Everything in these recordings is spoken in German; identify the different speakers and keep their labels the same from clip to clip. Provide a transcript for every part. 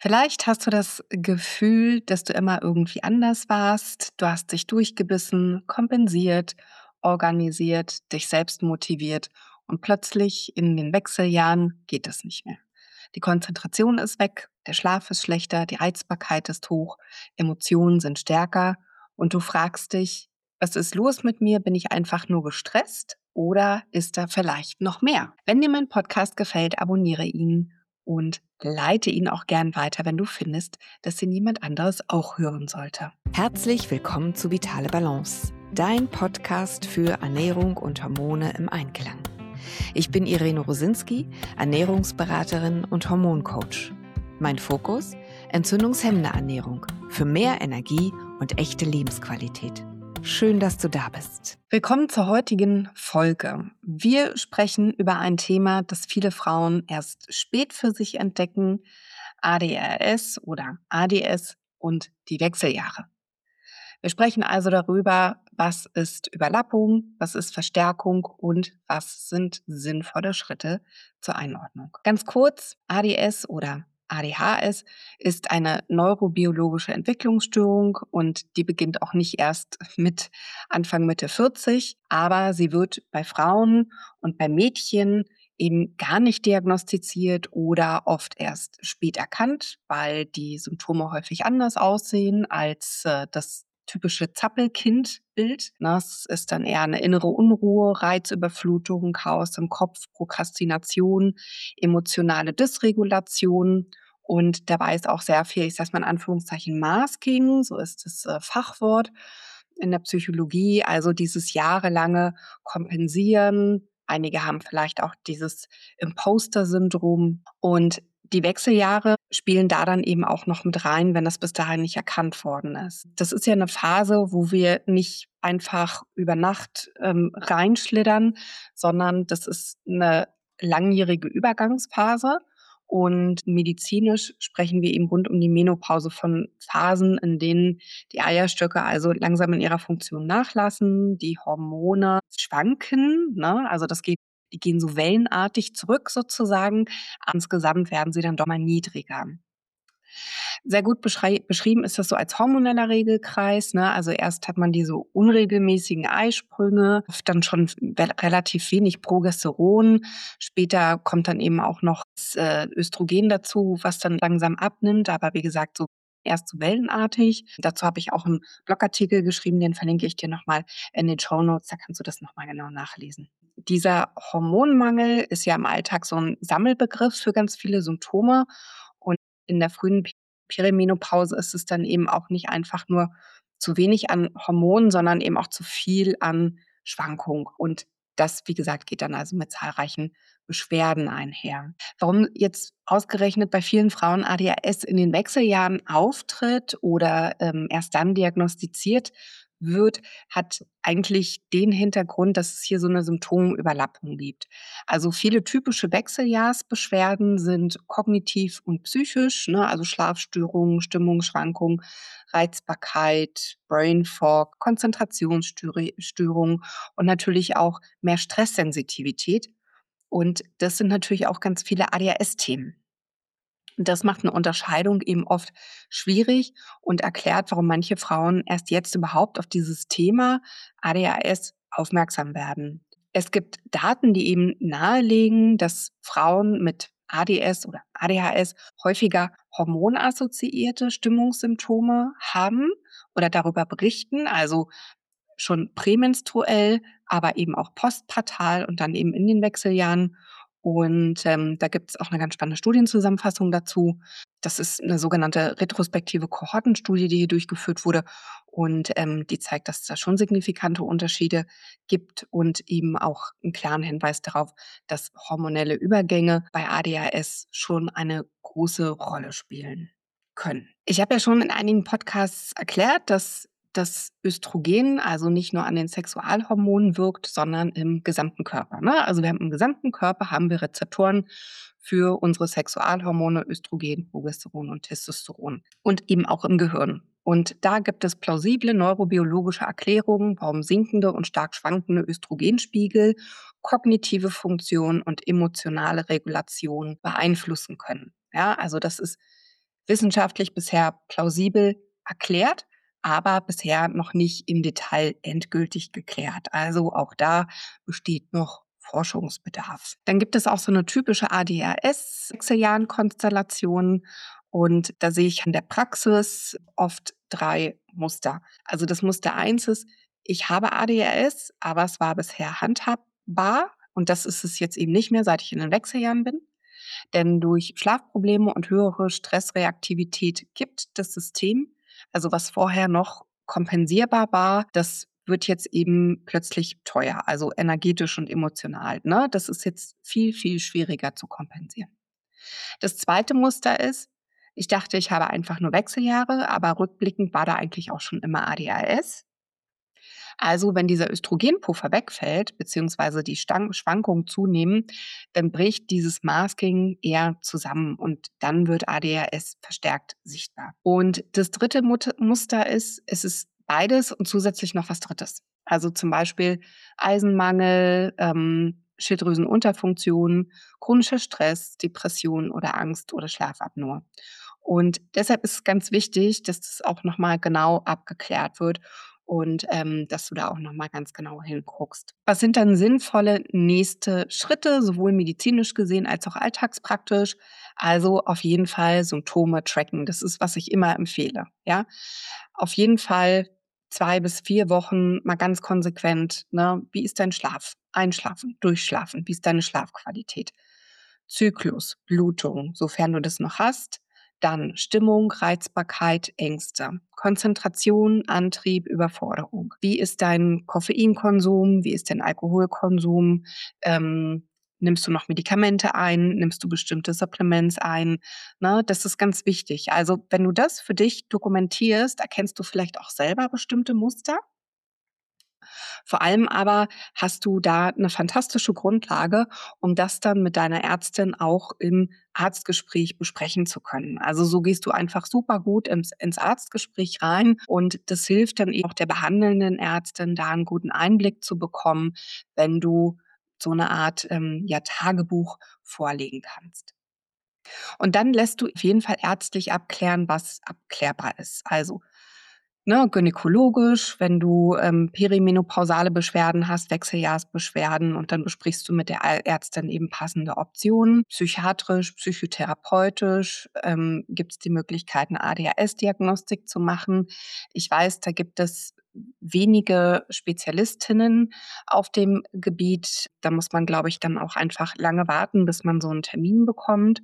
Speaker 1: Vielleicht hast du das Gefühl, dass du immer irgendwie anders warst. Du hast dich durchgebissen, kompensiert, organisiert, dich selbst motiviert und plötzlich in den Wechseljahren geht es nicht mehr. Die Konzentration ist weg, der Schlaf ist schlechter, die Reizbarkeit ist hoch, Emotionen sind stärker und du fragst dich, was ist los mit mir? Bin ich einfach nur gestresst oder ist da vielleicht noch mehr? Wenn dir mein Podcast gefällt, abonniere ihn und leite ihn auch gern weiter, wenn du findest, dass ihn jemand anderes auch hören sollte.
Speaker 2: Herzlich willkommen zu Vitale Balance, dein Podcast für Ernährung und Hormone im Einklang. Ich bin Irene Rosinski, Ernährungsberaterin und Hormoncoach. Mein Fokus? Entzündungshemmende Ernährung für mehr Energie und echte Lebensqualität. Schön, dass du da bist.
Speaker 1: Willkommen zur heutigen Folge. Wir sprechen über ein Thema, das viele Frauen erst spät für sich entdecken: ADHS oder ADS und die Wechseljahre. Wir sprechen also darüber, was ist Überlappung, was ist Verstärkung und was sind sinnvolle Schritte zur Einordnung. Ganz kurz, ADS oder ADHS ist eine neurobiologische Entwicklungsstörung und die beginnt auch nicht erst mit Anfang Mitte 40, aber sie wird bei Frauen und bei Mädchen eben gar nicht diagnostiziert oder oft erst spät erkannt, weil die Symptome häufig anders aussehen als das typische Zappelkind-Bild. Das ist dann eher eine innere Unruhe, Reizüberflutung, Chaos im Kopf, Prokrastination, emotionale Dysregulation. Und dabei ist auch sehr viel, ich sage mal in Anführungszeichen, Masking, so ist das Fachwort in der Psychologie, also dieses jahrelange Kompensieren. Einige haben vielleicht auch dieses Imposter-Syndrom und die Wechseljahre spielen da dann eben auch noch mit rein, wenn das bis dahin nicht erkannt worden ist. Das ist ja eine Phase, wo wir nicht einfach über Nacht reinschlittern, sondern das ist eine langjährige Übergangsphase. Und medizinisch sprechen wir eben rund um die Menopause von Phasen, in denen die Eierstöcke also langsam in ihrer Funktion nachlassen, die Hormone schwanken, ne? Also die gehen so wellenartig zurück sozusagen. Insgesamt werden sie dann doch mal niedriger. Sehr gut beschrieben ist das so als hormoneller Regelkreis, ne? Also erst hat man diese unregelmäßigen Eisprünge, oft dann schon relativ wenig Progesteron. Später kommt dann eben auch noch das Östrogen dazu, was dann langsam abnimmt. Aber wie gesagt, so erst so wellenartig. Dazu habe ich auch einen Blogartikel geschrieben, den verlinke ich dir nochmal in den Shownotes, da kannst du das nochmal genau nachlesen. Dieser Hormonmangel ist ja im Alltag so ein Sammelbegriff für ganz viele Symptome und in der frühen Perimenopause ist es dann eben auch nicht einfach nur zu wenig an Hormonen, sondern eben auch zu viel an Schwankung. Und das, wie gesagt, geht dann also mit zahlreichen Beschwerden einher. Warum jetzt ausgerechnet bei vielen Frauen ADHS in den Wechseljahren auftritt oder erst dann diagnostiziert wird, hat eigentlich den Hintergrund, dass es hier so eine Symptomüberlappung gibt. Also viele typische Wechseljahrsbeschwerden sind kognitiv und psychisch, ne, also Schlafstörungen, Stimmungsschwankungen, Reizbarkeit, Brain Fog, Konzentrationsstörungen und natürlich auch mehr Stresssensitivität. Und das sind natürlich auch ganz viele ADHS-Themen. Das macht eine Unterscheidung eben oft schwierig und erklärt, warum manche Frauen erst jetzt überhaupt auf dieses Thema ADHS aufmerksam werden. Es gibt Daten, die eben nahelegen, dass Frauen mit ADS oder ADHS häufiger hormonassoziierte Stimmungssymptome haben oder darüber berichten, also schon prämenstruell, aber eben auch postpartal und dann eben in den Wechseljahren. Und da gibt es auch eine ganz spannende Studienzusammenfassung dazu. Das ist eine sogenannte retrospektive Kohortenstudie, die hier durchgeführt wurde und die zeigt, dass es da schon signifikante Unterschiede gibt und eben auch einen klaren Hinweis darauf, dass hormonelle Übergänge bei ADHS schon eine große Rolle spielen können. Ich habe ja schon in einigen Podcasts erklärt, dass das Östrogen also nicht nur an den Sexualhormonen wirkt, sondern im gesamten Körper, ne? Also, wir haben im gesamten Körper haben wir Rezeptoren für unsere Sexualhormone Östrogen, Progesteron und Testosteron und eben auch im Gehirn. Und da gibt es plausible neurobiologische Erklärungen, warum sinkende und stark schwankende Östrogenspiegel kognitive Funktion und emotionale Regulation beeinflussen können. Ja, also das ist wissenschaftlich bisher plausibel erklärt, aber bisher noch nicht im Detail endgültig geklärt. Also auch da besteht noch Forschungsbedarf. Dann gibt es auch so eine typische ADHS-Wechseljahrenkonstellation und da sehe ich in der Praxis oft 3 Muster. Also das Muster 1 ist, ich habe ADHS, aber es war bisher handhabbar und das ist es jetzt eben nicht mehr, seit ich in den Wechseljahren bin. Denn durch Schlafprobleme und höhere Stressreaktivität kippt das System. Also was vorher noch kompensierbar war, das wird jetzt eben plötzlich teuer, also energetisch und emotional. Ne? Das ist jetzt viel, viel schwieriger zu kompensieren. Das zweite Muster ist, ich dachte, ich habe einfach nur Wechseljahre, aber rückblickend war da eigentlich auch schon immer ADHS. Also wenn dieser Östrogenpuffer wegfällt, beziehungsweise die Schwankungen zunehmen, dann bricht dieses Masking eher zusammen und dann wird ADHS verstärkt sichtbar. Und das dritte Muster ist, es ist beides und zusätzlich noch was Drittes. Also zum Beispiel Eisenmangel, Schilddrüsenunterfunktion, chronischer Stress, Depression oder Angst oder Schlafapnoe. Und deshalb ist es ganz wichtig, dass das auch nochmal genau abgeklärt wird und dass du da auch nochmal ganz genau hinguckst. Was sind dann sinnvolle nächste Schritte, sowohl medizinisch gesehen als auch alltagspraktisch? Also auf jeden Fall Symptome tracken. Das ist, was ich immer empfehle. Ja, auf jeden Fall 2 bis 4 Wochen mal ganz konsequent. Ne? Wie ist dein Schlaf? Einschlafen, durchschlafen. Wie ist deine Schlafqualität? Zyklus, Blutung, sofern du das noch hast. Dann Stimmung, Reizbarkeit, Ängste, Konzentration, Antrieb, Überforderung. Wie ist dein Koffeinkonsum? Wie ist dein Alkoholkonsum? Nimmst du noch Medikamente ein? Nimmst du bestimmte Supplements ein? Ne, das ist ganz wichtig. Also wenn du das für dich dokumentierst, erkennst du vielleicht auch selber bestimmte Muster. Vor allem aber hast du da eine fantastische Grundlage, um das dann mit deiner Ärztin auch im Arztgespräch besprechen zu können. Also, so gehst du einfach super gut ins Arztgespräch rein und das hilft dann eben auch der behandelnden Ärztin, da einen guten Einblick zu bekommen, wenn du so eine Art, ja, Tagebuch vorlegen kannst. Und dann lässt du auf jeden Fall ärztlich abklären, was abklärbar ist. Also, ne, gynäkologisch, wenn du, perimenopausale Beschwerden hast, Wechseljahrsbeschwerden und dann besprichst du mit der Ärztin eben passende Optionen. Psychiatrisch, psychotherapeutisch, gibt's die Möglichkeit, 'ne ADHS-Diagnostik zu machen. Ich weiß, da gibt es wenige Spezialistinnen auf dem Gebiet. Da muss man, glaube ich, dann auch einfach lange warten, bis man so 'n Termin bekommt.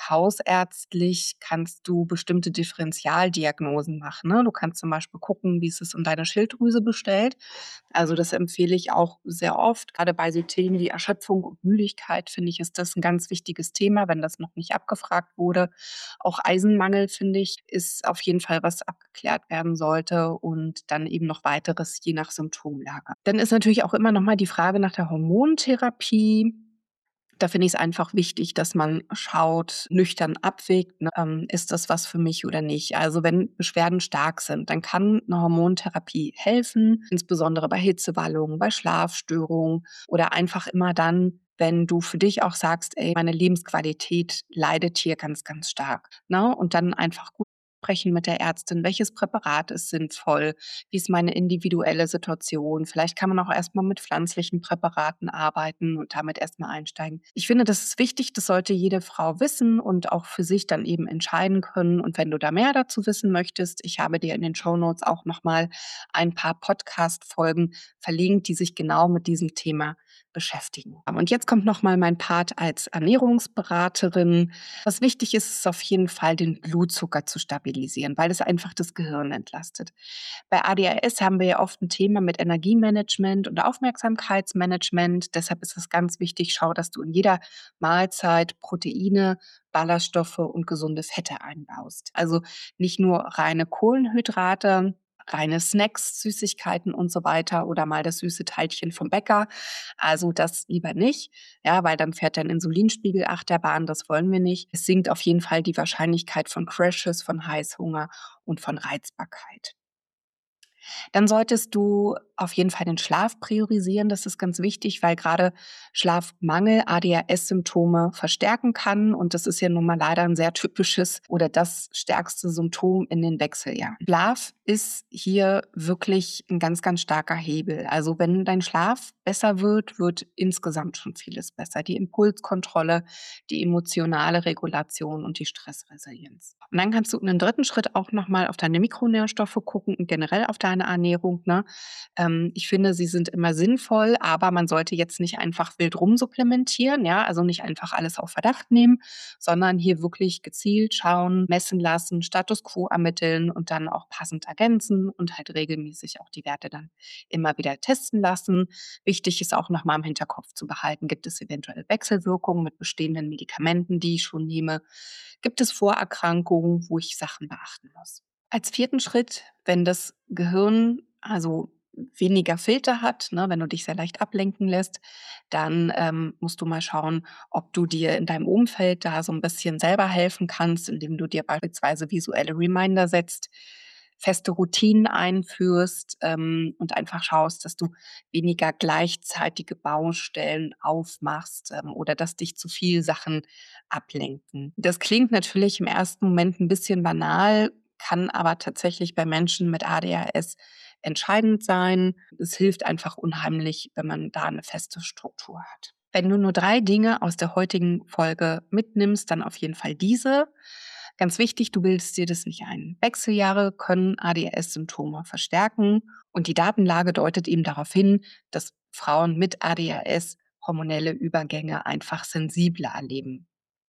Speaker 1: Hausärztlich kannst du bestimmte Differentialdiagnosen machen, ne? Du kannst zum Beispiel gucken, wie ist es um deine Schilddrüse bestellt. Also, das empfehle ich auch sehr oft. Grade bei so Themen wie Erschöpfung und Müdigkeit, finde ich, ist das 'n ganz wichtiges Thema, wenn das noch nicht abgefragt wurde. Auch Eisenmangel, finde ich, ist auf jeden Fall, was abgeklärt werden sollte und dann eben noch Weiteres je nach Symptomlage. Dann ist natürlich auch immer noch mal die Frage nach der Hormontherapie. Da finde ich es einfach wichtig, dass man schaut, nüchtern abwägt, ne, ist das was für mich oder nicht? Also, wenn Beschwerden stark sind, dann kann 'ne Hormontherapie helfen, insbesondere bei Hitzewallungen, bei Schlafstörungen oder einfach immer dann, wenn du für dich auch sagst: „Ey, meine Lebensqualität leidet hier ganz, ganz stark“, ne? Und dann einfach gut sprechen mit der Ärztin, welches Präparat ist sinnvoll, wie ist meine individuelle Situation. Vielleicht kann man auch erst mal mit pflanzlichen Präparaten arbeiten und damit erst mal einsteigen. Ich finde, das ist wichtig, das sollte jede Frau wissen und auch für sich dann eben entscheiden können. Und wenn du da mehr dazu wissen möchtest, ich habe dir in den Shownotes auch noch mal ein paar Podcast-Folgen verlinkt, die sich genau mit diesem Thema beschäftigen. Und jetzt kommt noch mal mein Part als Ernährungsberaterin. Was wichtig ist, ist auf jeden Fall, den Blutzucker zu stabilisieren, weil es einfach das Gehirn entlastet. Bei ADHS haben wir ja oft ein Thema mit Energiemanagement und Aufmerksamkeitsmanagement. Deshalb ist es ganz wichtig, schau, dass du in jeder Mahlzeit Proteine, Ballaststoffe und gesunde Fette einbaust. Also nicht nur reine Kohlenhydrate, reine Snacks, Süßigkeiten und so weiter oder mal das süße Teilchen vom Bäcker. Also das lieber nicht, ja, weil dann fährt dein Insulinspiegel Achterbahn, das wollen wir nicht. Es sinkt auf jeden Fall die Wahrscheinlichkeit von Crashes, von Heißhunger und von Reizbarkeit. Dann solltest du auf jeden Fall den Schlaf priorisieren. Das ist ganz wichtig, weil gerade Schlafmangel ADHS-Symptome verstärken kann. Und das ist ja nun mal leider ein sehr typisches oder das stärkste Symptom in den Wechseljahren. Schlaf ist hier wirklich ein ganz, ganz starker Hebel. Also wenn dein Schlaf besser wird insgesamt schon vieles besser. Die Impulskontrolle, die emotionale Regulation und die Stressresilienz. Und dann kannst du in den dritten Schritt auch nochmal auf deine Mikronährstoffe gucken und generell auf deine Ernährung. Ne? Ich finde, sie sind immer sinnvoll, aber man sollte jetzt nicht einfach wild rumsupplementieren, ja, also nicht einfach alles auf Verdacht nehmen, sondern hier wirklich gezielt schauen, messen lassen, Status quo ermitteln und dann auch passend ergänzen und halt regelmäßig auch die Werte dann immer wieder testen lassen. Wichtig ist auch nochmal im Hinterkopf zu behalten, gibt es eventuell Wechselwirkungen mit bestehenden Medikamenten, die ich schon nehme? Gibt es Vorerkrankungen, wo ich Sachen beachten muss? Als vierten Schritt, wenn das Gehirn also weniger Filter hat, ne, wenn du dich sehr leicht ablenken lässt, dann musst du mal schauen, ob du dir in deinem Umfeld da so ein bisschen selber helfen kannst, indem du dir beispielsweise visuelle Reminder setzt, feste Routinen einführst und einfach schaust, dass du weniger gleichzeitige Baustellen aufmachst oder dass dich zu viel Sachen ablenken. Das klingt natürlich im ersten Moment ein bisschen banal, kann aber tatsächlich bei Menschen mit ADHS entscheidend sein. Es hilft einfach unheimlich, wenn man da eine feste Struktur hat. Wenn du nur 3 Dinge aus der heutigen Folge mitnimmst, dann auf jeden Fall diese. Ganz wichtig, du bildest dir das nicht ein. Wechseljahre können ADHS-Symptome verstärken und die Datenlage deutet eben darauf hin, dass Frauen mit ADHS hormonelle Übergänge einfach sensibler erleben.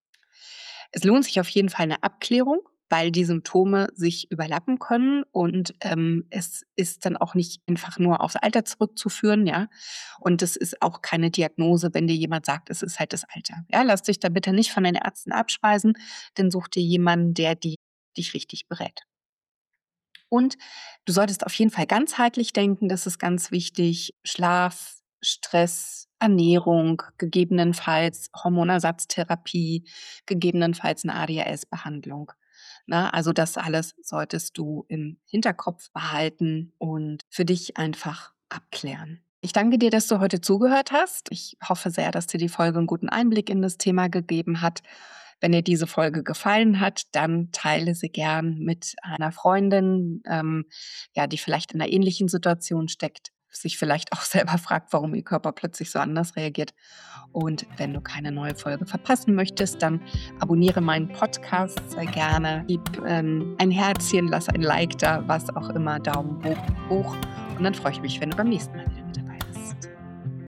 Speaker 1: Es lohnt sich auf jeden Fall eine Abklärung, weil die Symptome sich überlappen können und es ist dann auch nicht einfach nur aufs Alter zurückzuführen, ja. Und es ist auch keine Diagnose, wenn dir jemand sagt, es ist halt das Alter. Ja, lass dich da bitte nicht von den Ärzten abspeisen, dann such dir jemanden, der dich richtig berät. Und du solltest auf jeden Fall ganzheitlich denken, das ist ganz wichtig. Schlaf, Stress, Ernährung, gegebenenfalls Hormonersatztherapie, gegebenenfalls eine ADHS-Behandlung. Na, also das alles solltest du im Hinterkopf behalten und für dich einfach abklären. Ich danke dir, dass du heute zugehört hast. Ich hoffe sehr, dass dir die Folge einen guten Einblick in das Thema gegeben hat. Wenn dir diese Folge gefallen hat, dann teile sie gern mit einer Freundin, ja, die vielleicht in einer ähnlichen Situation steckt, sich vielleicht auch selber fragt, warum ihr Körper plötzlich so anders reagiert. Und wenn du keine neue Folge verpassen möchtest, dann abonniere meinen Podcast sehr gerne. Gib ein Herzchen, lass ein Like da, was auch immer, Daumen hoch. Und dann freue ich mich, wenn du beim nächsten Mal